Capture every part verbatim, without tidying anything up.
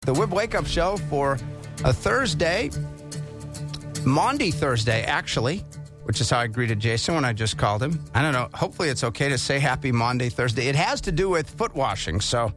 The Wib Wake Up Show for a Thursday, Maundy Thursday, actually, which is how I greeted Jason when I just called him. I don't know. Hopefully it's okay to say happy Maundy Thursday. It has to do with foot washing, so.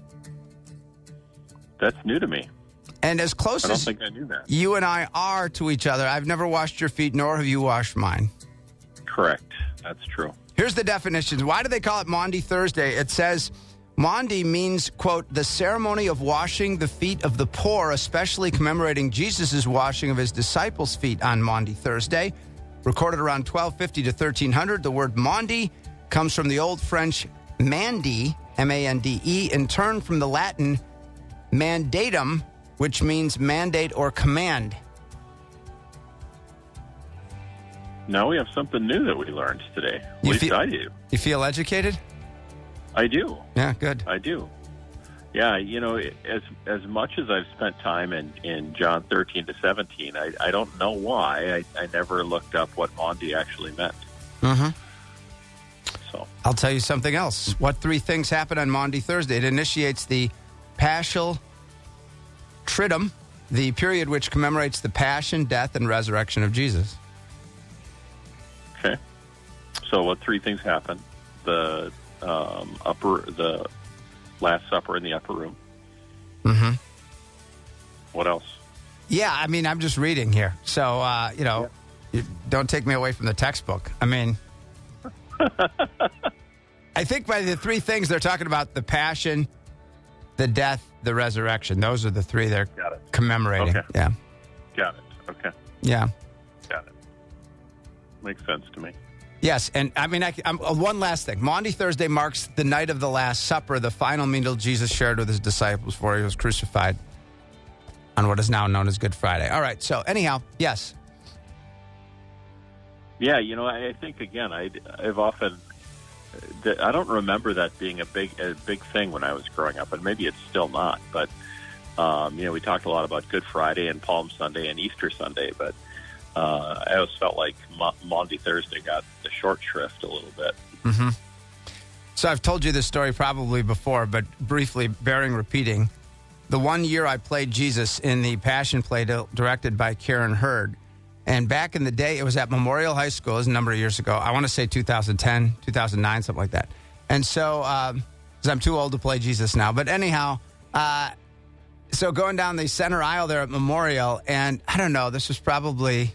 That's new to me. And as close I don't as think I knew that. you and I are to each other, I've never washed your feet, nor have you washed mine. Correct. That's true. Here's the definitions. Why do they call it Maundy Thursday? It says Maundy means, quote, the ceremony of washing the feet of the poor, especially commemorating Jesus' washing of his disciples' feet on Maundy Thursday. Recorded around twelve fifty to thirteen hundred, the word Maundy comes from the Old French mandi, M A N D E, in turn from the Latin mandatum, which means mandate or command. Now we have something new that we learned today. At You least feel- I do. You feel educated? I do. Yeah, good. I do. Yeah, you know, as as much as I've spent time in, in John thirteen to seventeen, I, I don't know why I, I never looked up what Maundy actually meant. Mm-hmm. So I'll tell you something else. What three things happen on Maundy Thursday? It initiates the Paschal Triduum, the period which commemorates the passion, death, and resurrection of Jesus. okay. So what three things happen? The um, upper, the Last Supper in the upper room. Mm-hmm. What else? Yeah, I mean, I'm just reading here. So, uh, you know, you don't take me away from the textbook. I mean, I think by the three things they're talking about, the passion, the death, the resurrection. Those are the three they're Got it. commemorating. Okay. Yeah. Got it. Okay. Yeah. Got it. Makes sense to me. Yes, and I mean, I, I'm, uh, one last thing. Maundy Thursday marks the night of the Last Supper, the final meal Jesus shared with his disciples before he was crucified on what is now known as Good Friday. All right, so anyhow, yes. Yeah, you know, I, I think, again, I, I've often, that I don't remember that being a big a big thing when I was growing up, and maybe it's still not. But, um, you know, we talked a lot about Good Friday and Palm Sunday and Easter Sunday, but uh, I always felt like Ma- Maundy Thursday got the short shrift a little bit. Mm-hmm. So I've told you this story probably before, but briefly, bearing repeating. The one year I played Jesus in the Passion play directed by Karen Hurd, and back in the day, it was at Memorial High School. It was a number of years ago. I want to say two thousand ten, two thousand nine, something like that. And so, um, 'cause I'm too old to play Jesus now. But anyhow, uh, so going down the center aisle there at Memorial, and I don't know, this was probably,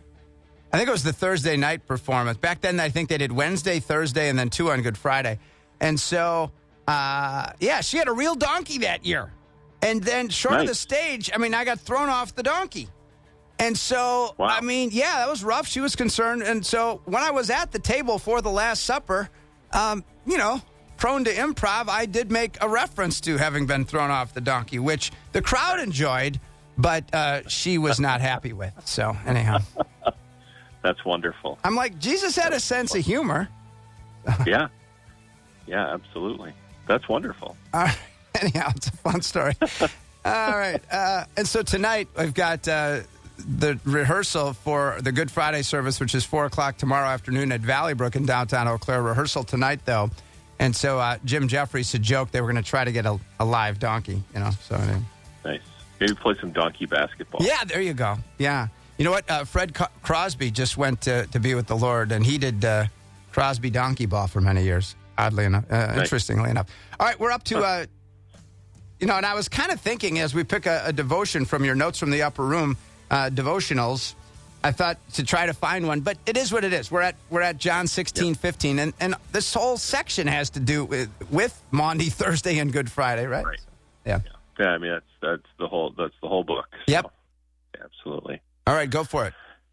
I think it was the Thursday night performance. Back then, I think they did Wednesday, Thursday, and then two on Good Friday. And so, uh, yeah, she had a real donkey that year. And then short of Nice. the stage, I mean, I got thrown off the donkey. And so, Wow. I mean, yeah, that was rough. She was concerned. And so when I was at the table for the Last Supper, um, you know, prone to improv, I did make a reference to having been thrown off the donkey, which the crowd enjoyed, but uh, she was not happy with. So anyhow. That's wonderful. I'm like, Jesus had a sense of humor. Yeah. Yeah, absolutely. That's wonderful. All right. Anyhow, it's a fun story. All right. Uh, and so tonight I've got uh, the rehearsal for the Good Friday service, which is four o'clock tomorrow afternoon at Valley Brook in downtown Eau Claire. Rehearsal tonight, though. And so uh, Jim Jeffries had joked they were going to try to get a, a live donkey, you know. So anyway. Nice. Maybe play some donkey basketball. Yeah, there you go. Yeah. You know what? Uh, Fred Co- Crosby just went to, to be with the Lord, and he did uh, Crosby donkey ball for many years, oddly enough, uh, Nice. interestingly enough. All right, we're up to, uh, you know, and I was kind of thinking as we pick a, a devotion from your Notes from the Upper Room uh, devotionals, I thought to try to find one, but it is what it is. We're at we're at John sixteen, fifteen, and, and this whole section has to do with, with Maundy Thursday and Good Friday, right? Right. Yeah. Yeah. Yeah, I mean, that's that's the whole that's the whole book. So, Yep. Absolutely. All right, go for it.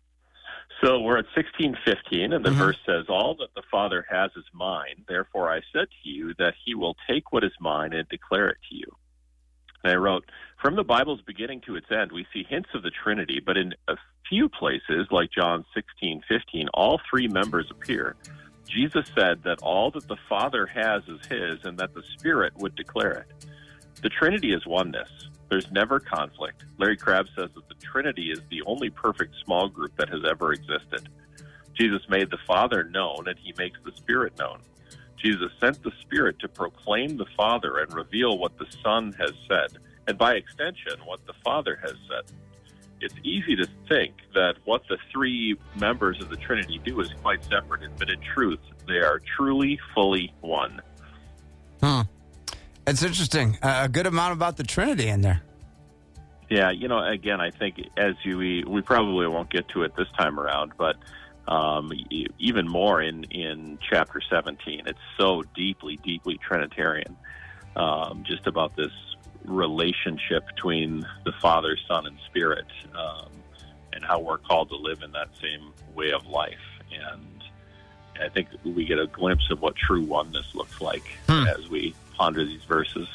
So we're at sixteen fifteen, and the Mhm. verse says, "All that the Father has is mine. Therefore I said to you that he will take what is mine and declare it to you." And I wrote, from the Bible's beginning to its end, we see hints of the Trinity, but in a few places, like John sixteen fifteen, all three members appear. Jesus said that all that the Father has is his, and that the Spirit would declare it. The Trinity is oneness. There's never conflict. Larry Crabb says that the Trinity is the only perfect small group that has ever existed. Jesus made the Father known, and he makes the Spirit known. Jesus sent the Spirit to proclaim the Father and reveal what the Son has said. and by extension, what the Father has said. It's easy to think that what the three members of the Trinity do is quite separate, but in truth, they are truly, fully one. Hmm. It's interesting. Uh, a good amount about the Trinity in there. Yeah, you know, again, I think as you, we, we probably won't get to it this time around, but um, even more in, in chapter seventeen, it's so deeply, deeply Trinitarian, um, just about this relationship between the Father, Son, and Spirit, um, and how we're called to live in that same way of life. And I think we get a glimpse of what true oneness looks like hmm. as we ponder these verses.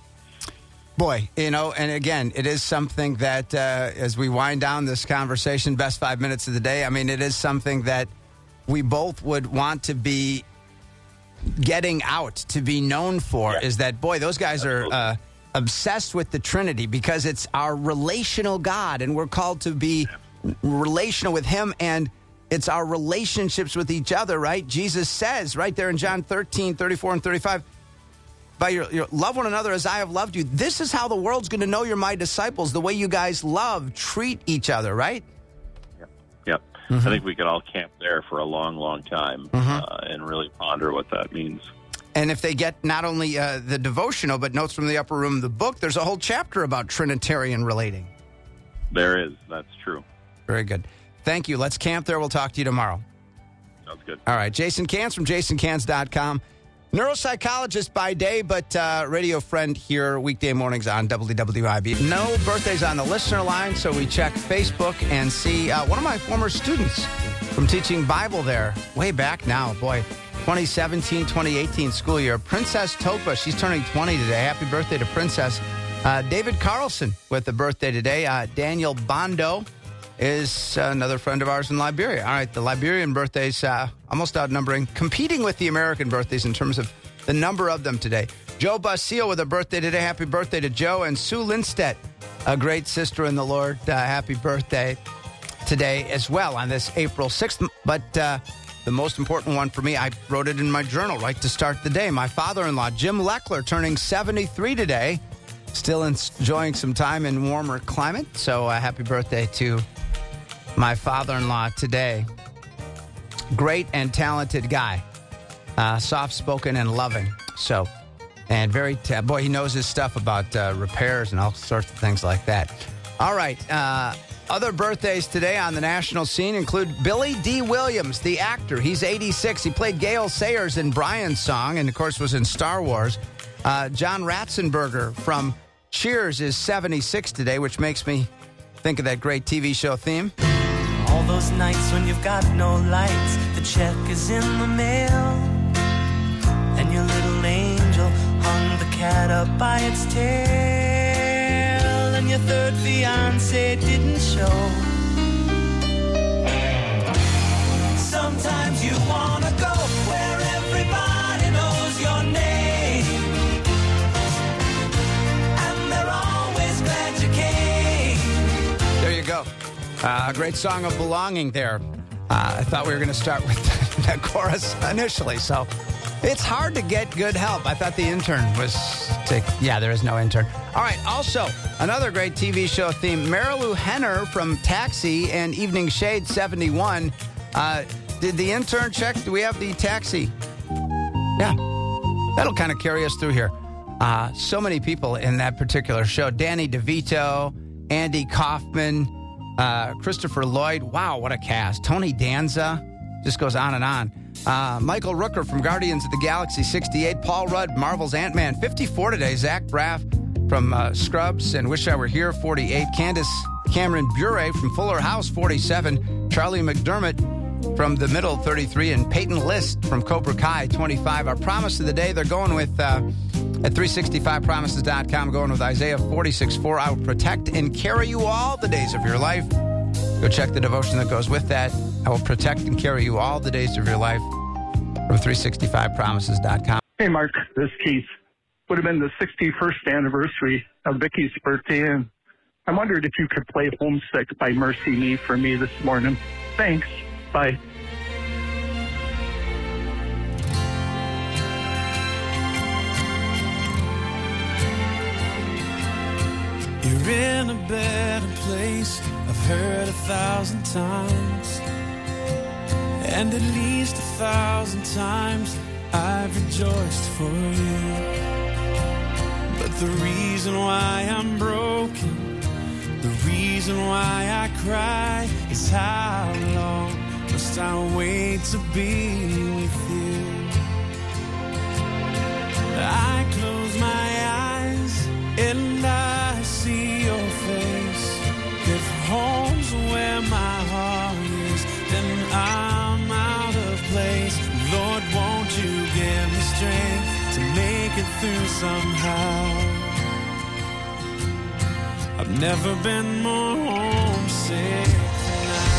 Boy, you know, and again, it is something that uh, as we wind down this conversation, best five minutes of the day, I mean, it is something that we both would want to be getting out, to be known for, yeah. is that, boy, those guys Absolutely. are uh, obsessed with the Trinity because it's our relational God, and we're called to be relational with Him, and it's our relationships with each other, right? Jesus says right there in John thirteen, thirty-four, and thirty-five, by your, your love one another as I have loved you. This is how the world's going to know you're my disciples, the way you guys love, treat each other, right? Yep. Yep. Mm-hmm. I think we could all camp there for a long, long time mm-hmm. uh, and really ponder what that means. And if they get not only uh, the devotional, but Notes from the Upper Room, the book, there's a whole chapter about Trinitarian relating. There is. That's true. Very good. Thank you. Let's camp there. We'll talk to you tomorrow. Sounds good. All right. Jason Cans from jason cans dot com. Neuropsychologist by day, but uh, radio friend here weekday mornings on W W I B. No birthdays on the listener line, so we check Facebook and see uh, one of my former students from teaching Bible there way back now. Boy, twenty seventeen, twenty eighteen school year. Princess Topa, she's turning twenty today. Happy birthday to Princess. Uh, David Carlson with a birthday today. Uh, Daniel Bondo is uh, another friend of ours in Liberia. All right, the Liberian birthdays uh, almost outnumbering, competing with the American birthdays in terms of the number of them today. Joe Basile with a birthday today. Happy birthday to Joe. And Sue Lindstedt, a great sister in the Lord. Uh, happy birthday today as well on this April sixth. But uh, the most important one for me, I wrote it in my journal right to start the day. My father-in-law, Jim Leckler, turning seventy-three today. Still enjoying some time in warmer climate. So uh, happy birthday to my father-in-law today. Great and talented guy. Uh, soft-spoken and loving. So, and very, t- boy, he knows his stuff about uh, repairs and all sorts of things like that. All right. Uh, other birthdays today on the national scene include Billy D. Williams, the actor. He's eighty-six. He played Gale Sayers in Brian's Song and, of course, was in Star Wars. Uh, John Ratzenberger from Cheers is seventy-six today, which makes me think of that great T V show theme. All those nights when you've got no lights, the check is in the mail, and your little angel hung the cat up by its tail, and your third fiancé didn't show. Sometimes you wanna go where everybody knows your name, and they're always glad you came. There you go. Uh, a great song of belonging there. Uh, I thought we were going to start with that chorus initially, so it's hard to get good help. I thought the intern was to, yeah, there is no intern. All right, also, another great T V show theme, Marilu Henner from Taxi and Evening Shade seventy-one. Uh, did the intern check? Do we have the Taxi? Yeah, that'll kind of carry us through here. Uh, so many people in that particular show. Danny DeVito, Andy Kaufman, Uh, Christopher Lloyd. Wow, what a cast. Tony Danza. Just goes on and on. Uh, Michael Rooker from Guardians of the Galaxy sixty-eight. Paul Rudd, Marvel's Ant-Man fifty-four today. Zach Braff from uh, Scrubs and Wish I Were Here forty-eight. Candace Cameron Bure from Fuller House forty-seven. Charlie McDermott from The Middle thirty-three. And Peyton List from Cobra Kai twenty-five. Our promise of the day, they're going with... Uh, At three sixty-five promises dot com, going with Isaiah forty-six four. I will protect and carry you all the days of your life. Go check the devotion that goes with that. I will protect and carry you all the days of your life from three sixty-five promises dot com. Hey, Mark, this is Keith. Would have been the sixty-first anniversary of Vicky's birthday, and I wondered if you could play Homesick by Mercy Me for me this morning. Thanks. Bye. You're in a better place, I've heard a thousand times. And at least a thousand times I've rejoiced for you. But the reason why I'm broken, the reason why I cry is how long must I wait to be with you? I close my eyes and I see your face. If home's where my heart is, then I'm out of place. Lord, won't you give me strength to make it through somehow? I've never been more homesick than now.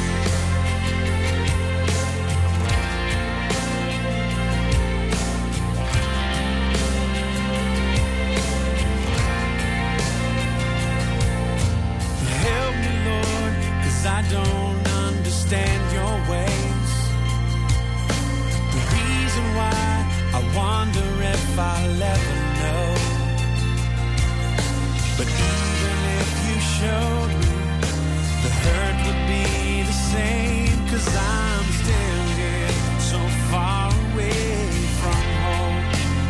Help me, Lord, 'cause I don't understand your ways. The reason why I wonder if I'll ever know. But even if you showed me, the hurt would be the same. 'Cause I'm still here, so far away from home.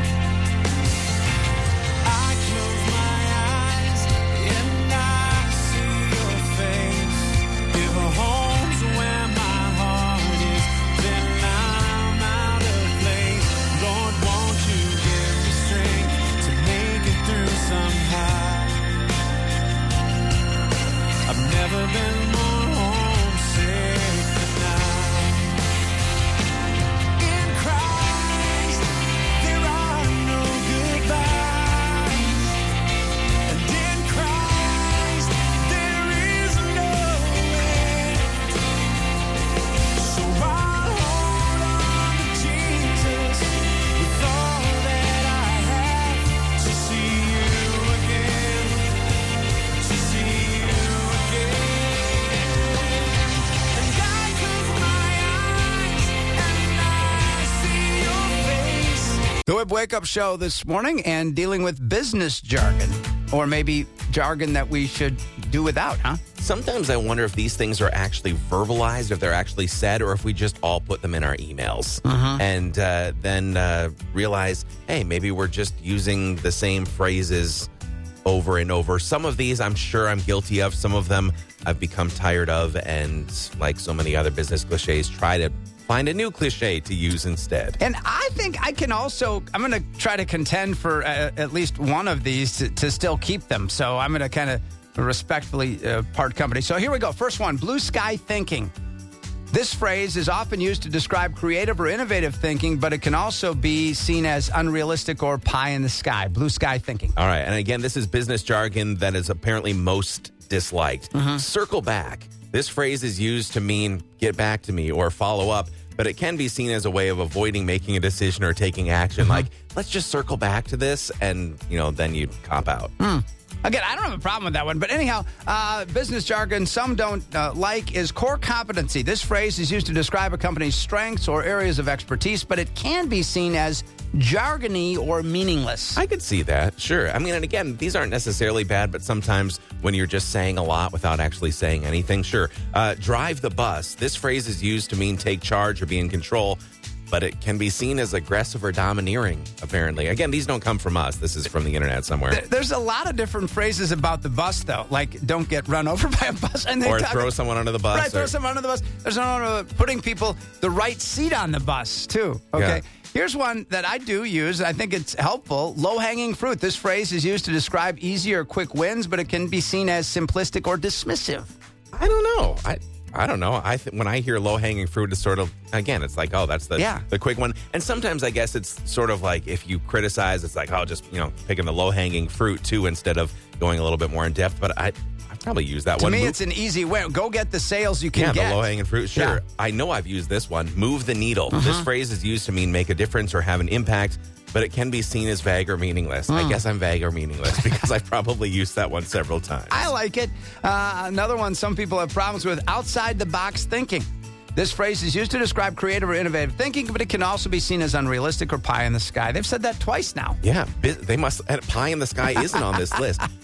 I close my eyes and I see your face. If home's where my heart is, then I'm out of place. Lord, won't you give me strength to make it through somehow? I've never been more homesick than now. In Christ, there are no goodbyes. And in Christ, there is no end. So I'll hold on to Jesus with all that I have to see you again, to see you again. And I close my eyes and I see your face. The Web Wake Up Show this morning and dealing with business jargon, or maybe jargon that we should do without, huh? Sometimes I wonder if these things are actually verbalized, if they're actually said, or if we just all put them in our emails and uh, then uh, realize, hey, maybe we're just using the same phrases over and over. Some of these I'm sure I'm guilty of. Some of them I've become tired of, and like so many other business cliches, try to find a new cliche to use instead. And I think I can also, I'm going to try to contend for uh, at least one of these to, to still keep them. So I'm going to kind of respectfully uh, part company. So here we go. First one, blue sky thinking. This phrase is often used to describe creative or innovative thinking, but it can also be seen as unrealistic or pie in the sky. Blue sky thinking. All right. And again, this is business jargon that is apparently most disliked. Circle back. This phrase is used to mean get back to me or follow up, but it can be seen as a way of avoiding making a decision or taking action. Like, let's just circle back to this, and, you know, then you cop out. Again, I don't have a problem with that one. But anyhow, uh, business jargon some don't uh, like is core competency. This phrase is used to describe a company's strengths or areas of expertise, but it can be seen as jargony or meaningless. I could see that, sure. I mean, and again, these aren't necessarily bad, but sometimes when you're just saying a lot without actually saying anything, sure. Uh, drive the bus. This phrase is used to mean take charge or be in control, but it can be seen as aggressive or domineering, apparently. Again, these don't come from us. This is from the internet somewhere. There- There's a lot of different phrases about the bus, though, like don't get run over by a bus. And they Or talk- throw someone under the bus. Right, throw or- someone under the bus. There's another one uh, putting people the right seat on the bus, too. Okay. Yeah. Here's one that I do use. I think it's helpful. Low-hanging fruit. This phrase is used to describe easy or quick wins, but it can be seen as simplistic or dismissive. I don't know. I I don't know. I th- when I hear low hanging fruit, it's sort of, again, it's like, oh, that's the Yeah. the quick one. And sometimes I guess it's sort of like if you criticize, it's like, oh, just, you know, picking the low hanging fruit too instead of going a little bit more in depth. But I I probably use that To one. me, Move- it's an easy win. Go get the sales you can yeah, get. the low hanging fruit. Sure. Yeah. I know I've used this one. Move the needle. This phrase is used to mean make a difference or have an impact, but it can be seen as vague or meaningless. I guess I'm vague or meaningless because I've probably used that one several times. I like it. Uh, another one some people have problems with, outside the box thinking. This phrase is used to describe creative or innovative thinking, but it can also be seen as unrealistic or pie in the sky. They've said that twice now. Yeah, bu- they must. and Pie in the sky isn't on this list.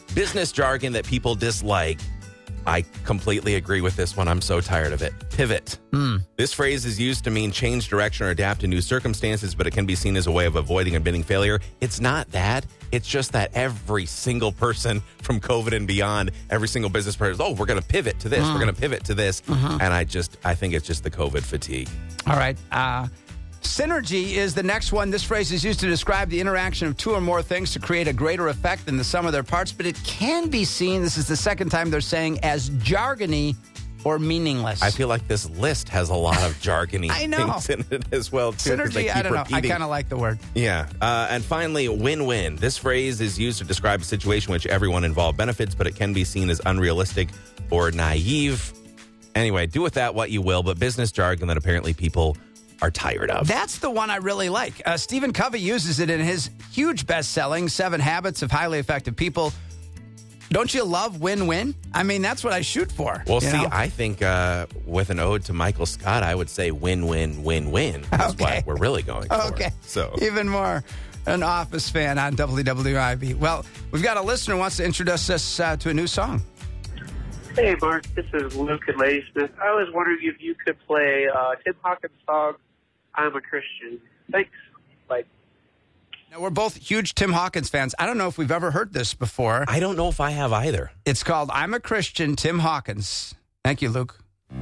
Business jargon that people dislike. I completely agree with this one. I'm so tired of it. Pivot. Mm. This phrase is used to mean change direction or adapt to new circumstances, but it can be seen as a way of avoiding and admitting failure. It's not that. It's just that every single person from COVID and beyond, every single business person, oh, we're going to pivot to this. Mm. We're going to pivot to this. Mm-hmm. And I just, I think it's just the COVID fatigue. All right. Uh, synergy is the next one. This phrase is used to describe the interaction of two or more things to create a greater effect than the sum of their parts, but it can be seen, this is the second time they're saying, as jargony or meaningless. I feel like this list has a lot of jargony I know. things in it as well, too. Synergy, I don't know. I kind of like the word. Yeah. Uh, and finally, win-win. This phrase is used to describe a situation in which everyone involved benefits, but it can be seen as unrealistic or naive. Anyway, do with that what you will, but business jargon that apparently people are tired of. That's the one I really like. Uh, Stephen Covey uses it in his huge best-selling Seven Habits of Highly Effective People. Don't you love win-win? I mean, that's what I shoot for. Well, see, know? I think uh, with an ode to Michael Scott, I would say win-win, win-win is Okay. what we're really going for. Okay. So even more an Office fan on W W I B. Well, we've got a listener who wants to introduce us uh, to a new song. Hey, Mark. This is Luke and Ladysmith. I was wondering if you could play uh, Tim Hawkins' song, I'm a Christian. Thanks. Bye. Now, we're both huge Tim Hawkins fans. I don't know if we've ever heard this before. I don't know if I have either. It's called I'm a Christian, Tim Hawkins. Thank you, Luke.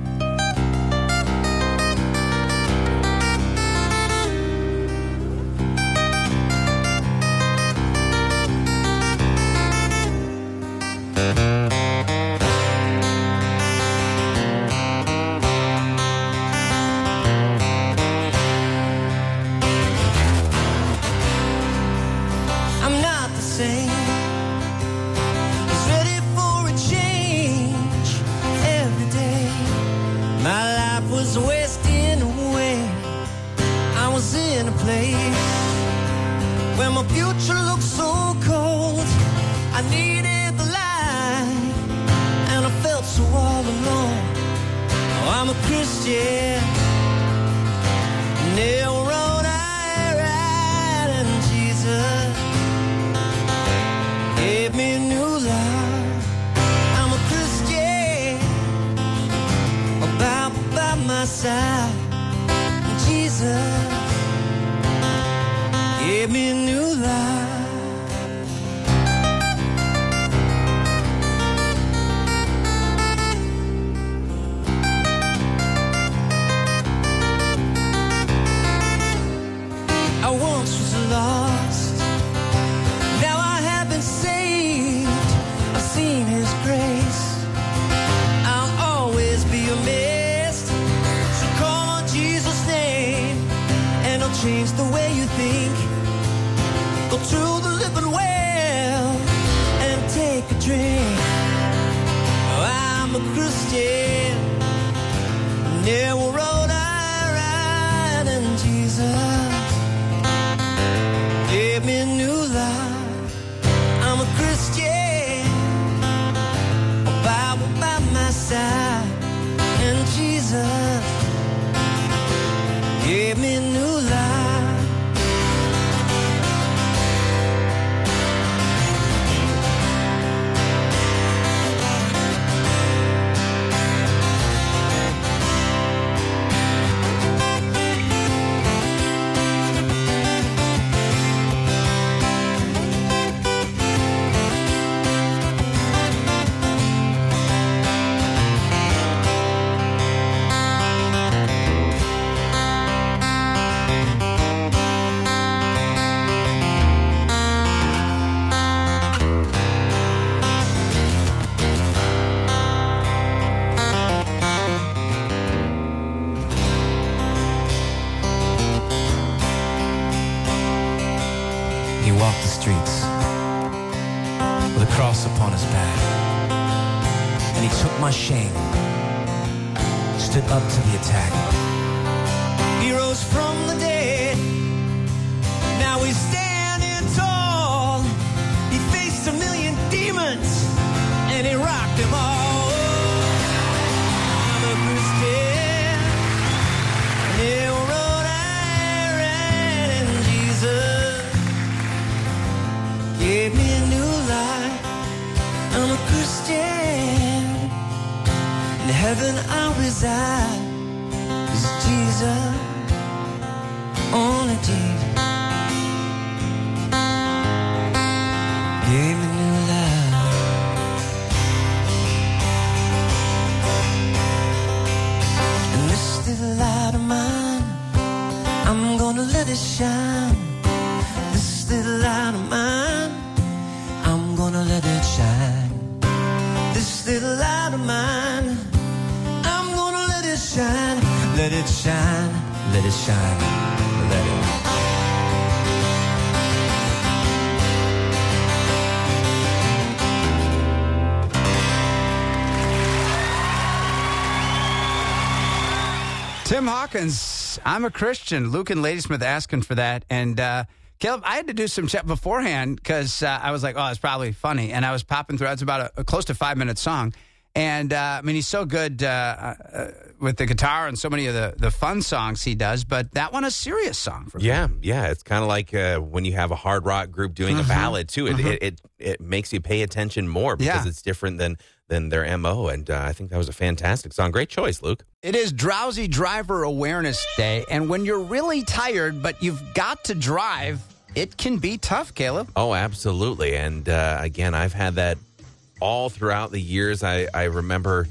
I'm not the same. Was ready for a change every day. My life was wasting away. I was in a place where my future looked so cold. I needed the light, and I felt so all alone. Oh, I'm a Christian. Nail road I ride, and Jesus gave me a new life. I'm a Christian, a Bible by my side. And Jesus gave me a new life. I once was lost. Now I have been saved. I've seen His grace. I'll always be amazed. So call on Jesus' name, and I'll change the way you think. Go to the living well and take a drink. Oh, I'm a Christian. Narrow road I ride, and Jesus gave me a new life. I'm a Christian, a Bible by my side, and Jesus gave me a new life. He walked the streets with a cross upon his back, and he took my shame, stood up to the attack. He rose from the dead, now he's standing tall. He faced a million demons, and he rocked them all. I'm a Christian, narrow road I ran, and Jesus gave me a new life. heaven I reside is Jesus, only Jesus. Gave me new life. And this little light of mine, I'm gonna let it shine. This little light of mine, I'm gonna let it shine. This little light of mine, I'm gonna let it shine. Let it shine, let it shine, let it shine. Tim Hawkins, I'm a Christian. Luke and Ladysmith asking for that. And uh, Caleb, I had to do some check beforehand because uh, I was like, oh, it's probably funny. And I was popping through. It's about a, a close to five-minute song. And, uh, I mean, he's so good uh, uh, with the guitar and so many of the, the fun songs he does. But that one, a serious song for me. Yeah, yeah. It's kind of like uh, when you have a hard rock group doing mm-hmm. a ballad, too. It, mm-hmm. it, it it makes you pay attention more because yeah. it's different than, than their M O. And uh, I think that was a fantastic song. Great choice, Luke. It is Drowsy Driver Awareness Day. And when you're really tired, but you've got to drive, it can be tough, Caleb. Oh, absolutely. And uh, again, I've had that all throughout the years. I, I remember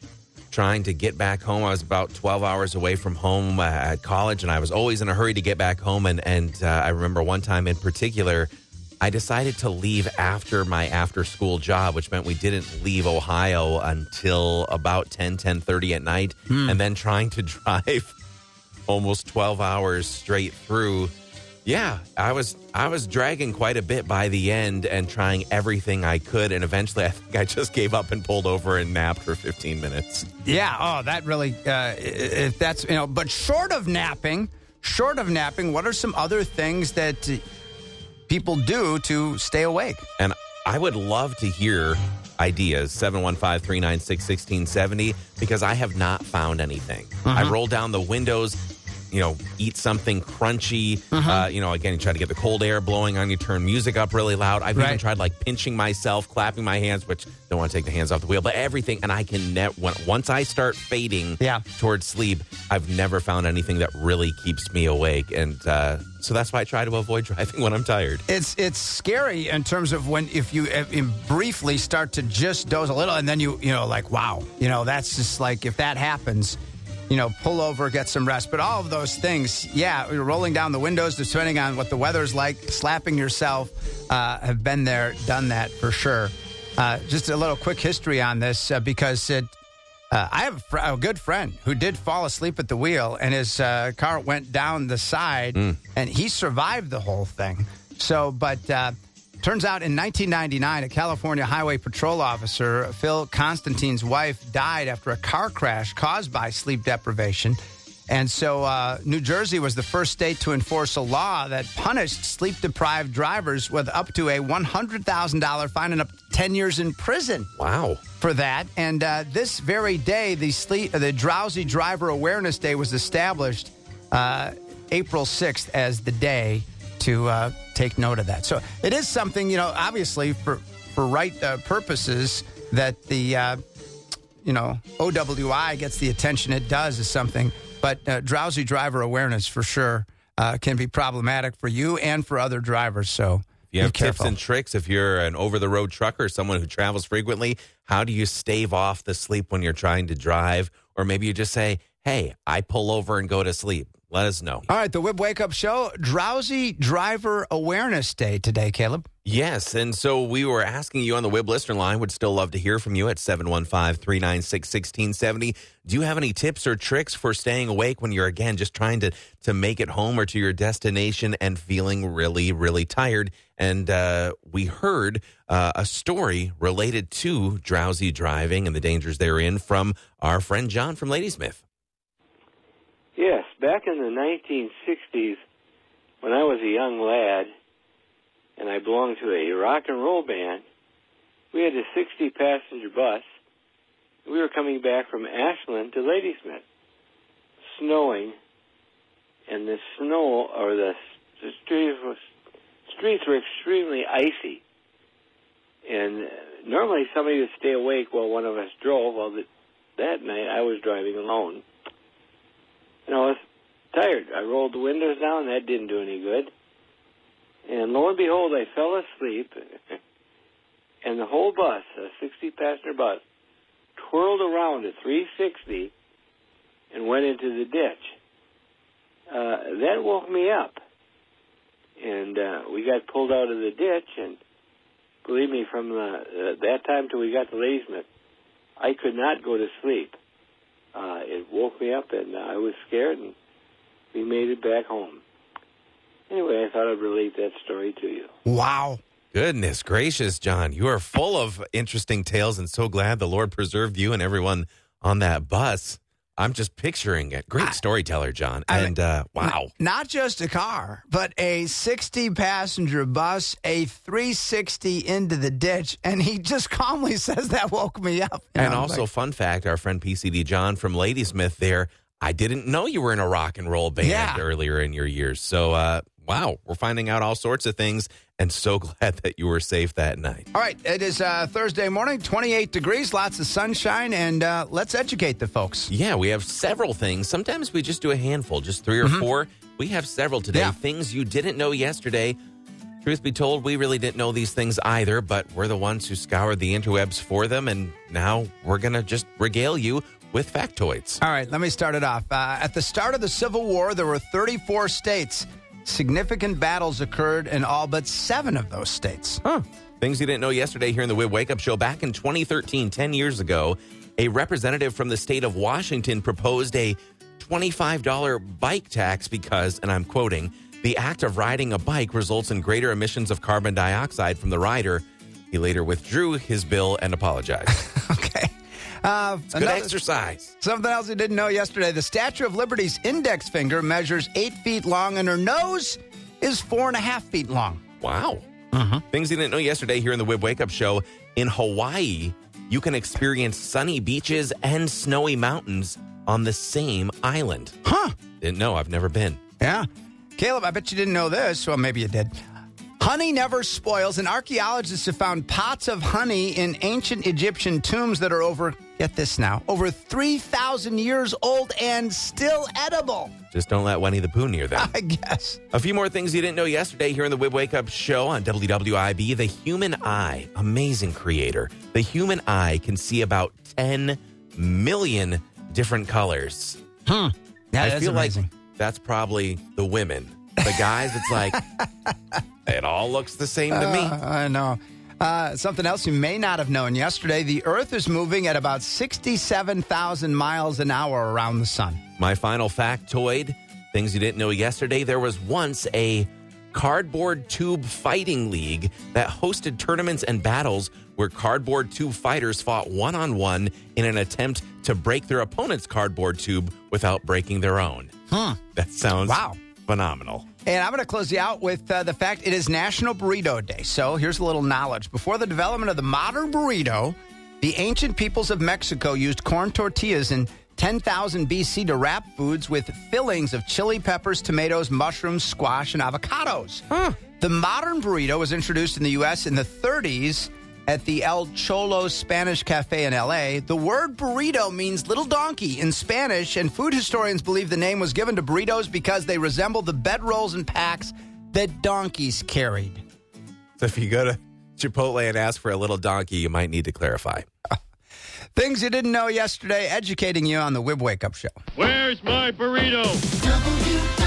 trying to get back home. I was about twelve hours away from home uh, at college, and I was always in a hurry to get back home. And, and uh, I remember one time in particular, I decided to leave after my after-school job, which meant we didn't leave Ohio until about ten, ten thirty at night, hmm. and then trying to drive almost twelve hours straight through. Yeah, I was I was dragging quite a bit by the end and trying everything I could, and eventually I think I just gave up and pulled over and napped for fifteen minutes. Yeah, oh, that really, uh, if that's, you know, but short of napping, short of napping, what are some other things that uh, people do to stay awake? And I would love to hear ideas, seven one five, three nine six, one six seven zero, because I have not found anything. Mm-hmm. I roll down the windows, you know, eat something crunchy. Mm-hmm. Uh, you know, again, you try to get the cold air blowing on you, turn music up really loud. I've right. even tried like pinching myself, clapping my hands, which don't want to take the hands off the wheel, but everything. And I can never, once I start fading yeah. towards sleep, I've never found anything that really keeps me awake. And uh, so that's why I try to avoid driving when I'm tired. It's it's scary in terms of when, if you if you briefly start to just doze a little and then you, you know, like, wow, you know, that's just like, if that happens, you know, pull over, get some rest. But all of those things, yeah, rolling down the windows, depending on what the weather's like, slapping yourself, uh, have been there, done that for sure. Uh, just a little quick history on this, uh, because it, uh, I have a, fr- a good friend who did fall asleep at the wheel, and his uh, car went down the side, mm. and he survived the whole thing. So, but uh, turns out in nineteen ninety-nine, a California Highway Patrol officer, Phil Constantine's wife, died after a car crash caused by sleep deprivation. And so uh, New Jersey was the first state to enforce a law that punished sleep-deprived drivers with up to a one hundred thousand dollars fine and up to ten years in prison. Wow. For that. And uh, this very day, the, sleep, the Drowsy Driver Awareness Day was established uh, April sixth as the day to uh, take note of that. So it is something, you know, obviously for, for right uh, purposes that the, uh, you know, O W I gets the attention it does is something. But uh, drowsy driver awareness for sure uh, can be problematic for you and for other drivers. So you have tips and tricks if you're an over-the-road trucker, someone who travels frequently. How do you stave off the sleep when you're trying to drive? Or maybe you just say, hey, I pull over and go to sleep. Let us know. All right, the Wib Wake Up Show, Drowsy Driver Awareness Day today, Caleb. Yes, and so we were asking you on the Wib listener line. Would still love to hear from you at seven one five, three nine six, one six seven zero. Do you have any tips or tricks for staying awake when you're, again, just trying to, to make it home or to your destination and feeling really, really tired? And uh, we heard uh, a story related to drowsy driving and the dangers therein from our friend John from Ladysmith. Yes, back in the nineteen sixties, when I was a young lad, and I belonged to a rock and roll band, we had a sixty-passenger bus. We were coming back from Ashland to Ladysmith, snowing, and the snow, or the, the streets, was, streets were extremely icy. And normally somebody would stay awake while one of us drove. Well, the, that night I was driving alone. And I was tired. I rolled the windows down. That didn't do any good. And lo and behold, I fell asleep. And the whole bus, a sixty-passenger bus, twirled around at three sixty and went into the ditch. Uh, that woke me up. And uh, we got pulled out of the ditch, and believe me, from the, uh, that time till we got to Ladysmith, I could not go to sleep. Uh, it woke me up, and uh, I was scared, and we made it back home. Anyway, I thought I'd relate that story to you. Wow. Goodness gracious, John. You are full of interesting tales, and so glad the Lord preserved you and everyone on that bus. I'm just picturing it. Great storyteller, John. I and, mean, uh, wow. Not just a car, but a sixty-passenger bus, a three sixty into the ditch, and he just calmly says that woke me up. You And know, also, like, fun fact, our friend P C D John from Ladysmith there, I didn't know you were in a rock and roll band Yeah. earlier in your years. So, uh, wow, we're finding out all sorts of things, and so glad that you were safe that night. all right, it is uh, Thursday morning, twenty-eight degrees, lots of sunshine, and uh, let's educate the folks. Yeah, we have several things. Sometimes we just do a handful, just three or four. We have several today. Yeah. Things you didn't know yesterday. Truth be told, we really didn't know these things either, but we're the ones who scoured the interwebs for them, and now we're going to just regale you with factoids. All right, let me start it off. Uh, at the start of the Civil War, there were thirty-four states. Significant battles occurred in all but seven of those states. Huh. Things you didn't know yesterday here in the Wib Wake Up Show. Back in twenty thirteen, ten years ago, a representative from the state of Washington proposed a twenty-five dollars bike tax because, and I'm quoting, the act of riding a bike results in greater emissions of carbon dioxide from the rider. He later withdrew his bill and apologized. Okay. Uh, It's good exercise. Something else you didn't know yesterday. The Statue of Liberty's index finger measures eight feet long, and her nose is four and a half feet long. Wow. Mm-hmm. Things you didn't know yesterday here in the Wib Wake Up Show. In Hawaii, you can experience sunny beaches and snowy mountains on the same island. Huh. Didn't know. I've never been. Yeah. Caleb, I bet you didn't know this. Well, maybe you did. Honey never spoils, and archaeologists have found pots of honey in ancient Egyptian tombs that are over, get this now, over three thousand years old and still edible. Just don't let Winnie the Pooh near them. I guess. A few more things you didn't know yesterday here in the Wib Wake Up Show on W W I B. The human eye, amazing creator. The human eye can see about ten million different colors. Hmm. That I is feel amazing. like that's probably the women. The guys, it's like, it all looks the same to me. Uh, I know. Uh, something else you may not have known yesterday. The Earth is moving at about sixty-seven thousand miles an hour around the sun. My final factoid, things you didn't know yesterday, there was once a cardboard tube fighting league that hosted tournaments and battles where cardboard tube fighters fought one-on-one in an attempt to break their opponent's cardboard tube without breaking their own. Hmm. That sounds Wow. phenomenal. And I'm going to close you out with uh, the fact it is National Burrito Day. So here's a little knowledge. Before the development of the modern burrito, the ancient peoples of Mexico used corn tortillas in ten thousand B C to wrap foods with fillings of chili peppers, tomatoes, mushrooms, squash, and avocados. Huh. The modern burrito was introduced in the U S in the thirties at the El Cholo Spanish Cafe in L A. The word burrito means little donkey in Spanish, and food historians believe the name was given to burritos because they resemble the bedrolls and packs that donkeys carried. So if you go to Chipotle and ask for a little donkey, you might need to clarify. Things you didn't know yesterday, educating you on the Wib Wake Up Show. Where's my burrito? W